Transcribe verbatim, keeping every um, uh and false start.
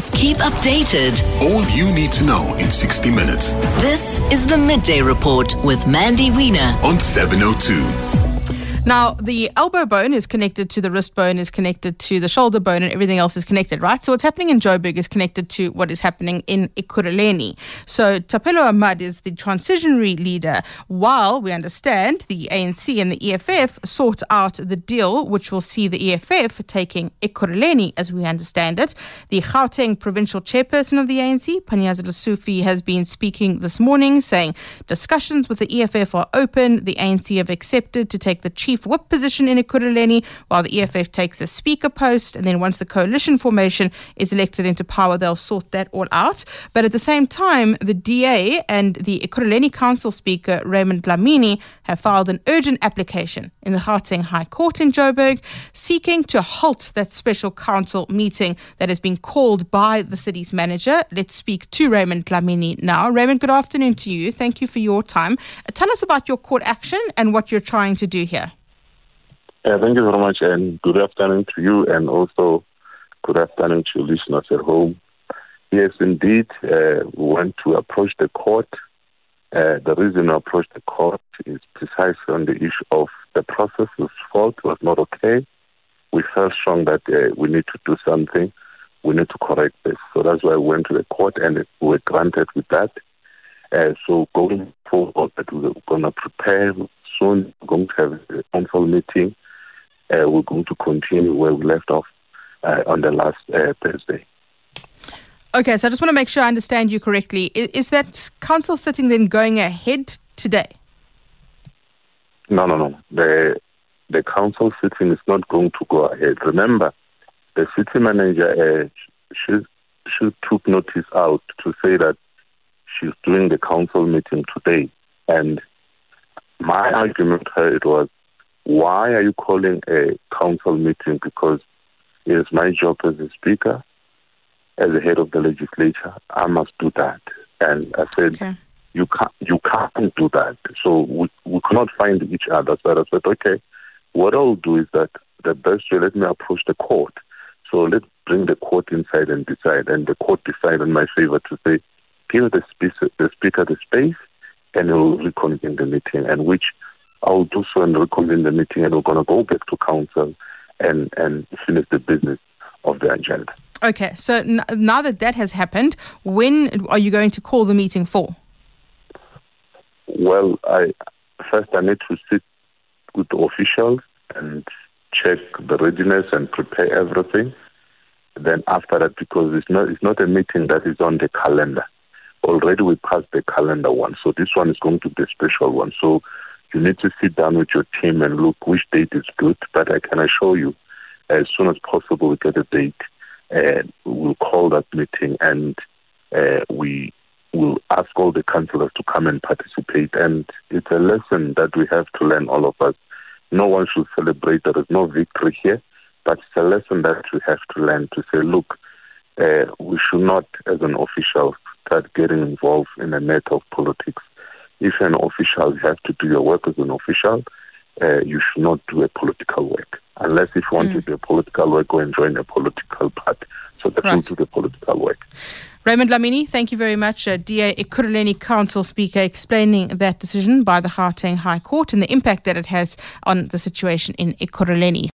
Keep updated. All you need to know in sixty minutes. This is the Midday Report with Mandy Wiener On seven oh two. Now, the elbow bone is connected to the wrist bone, is connected to the shoulder bone, and everything else is connected, right? So what's happening in Joburg is connected to what is happening in Ekurhuleni. So Thapelo Amad is the transitionary leader, while we understand the A N C and the E F F sort out the deal, which will see the E F F taking Ekurhuleni, as we understand it. The Gauteng provincial chairperson of the A N C, Panyaza Lesufi, has been speaking this morning, saying discussions with the E F F are open. The A N C have accepted to take the chief Chief Whip position in Ekurhuleni, while the E F F takes a speaker post, and then once the coalition formation is elected into power, they'll sort that all out. But at the same time, the D A and the Ekurhuleni Council Speaker, Raymond Dlamini, have filed an urgent application in the Gauteng High Court in Joburg, seeking to halt that special council meeting that has been called by the city's manager. Let's speak to Raymond Dlamini now. Raymond, good afternoon to you. Thank you for your time. Uh, tell us about your court action and what you're trying to do here. Uh, thank you very much, and good afternoon to you, and also good afternoon to listeners at home. Yes, indeed, uh, we want to approach the court. Uh, the reason we approach the court is precisely on the issue of the process's fault was not okay. We felt strong that uh, we need to do something. We need to correct this. So that's why we went to the court, and we were granted with that. Uh, so going forward, we're going to prepare soon. We're going to have a council meeting. Uh, we're going to continue where we left off uh, on the last uh, Thursday. Okay, so I just want to make sure I understand you correctly. Is, is that council sitting then going ahead today? No, no, no. The the council sitting is not going to go ahead. Remember, the city manager, uh, she, she took notice out to say that she's doing the council meeting today. And my argument to her, it was, why are you calling a council meeting? Because it is my job as a speaker, as the head of the legislature. I must do that. And I said, okay. you can't you can't do that. So we, we cannot find each other. So I said, okay, what I'll do is that the best way, let me approach the court. So let's bring the court inside and decide. And the court decided in my favor to say, give the speaker the, speaker the space, and he will reconvene the meeting, and which I'll do so and reconvene the meeting, and we're going to go back to council and, and finish the business of the agenda. Okay, so n- now that that has happened, when are you going to call the meeting for? Well, I first I need to sit with the officials and check the readiness and prepare everything. Then after that, because it's not it's not a meeting that is on the calendar. Already we passed the calendar one, so this one is going to be a special one. So you need to sit down with your team and look which date is good. But I can assure you, as soon as possible, we get a date, and we'll call that meeting, and uh, we will ask all the councillors to come and participate. And it's a lesson that we have to learn, all of us. No one should celebrate. There is no victory here, but it's a lesson that we have to learn to say, look, uh, we should not, as an official, start getting involved in a net of politics. If you're an official, you have to do your work as an official. Uh, you should not do a political work. Unless if you want mm. to do a political work, go and join a political party. So that right. will do the political work. Raymond Dlamini, thank you very much. Uh, D A Ekurhuleni Council Speaker, explaining that decision by the Gauteng High Court and the impact that it has on the situation in Ekurhuleni.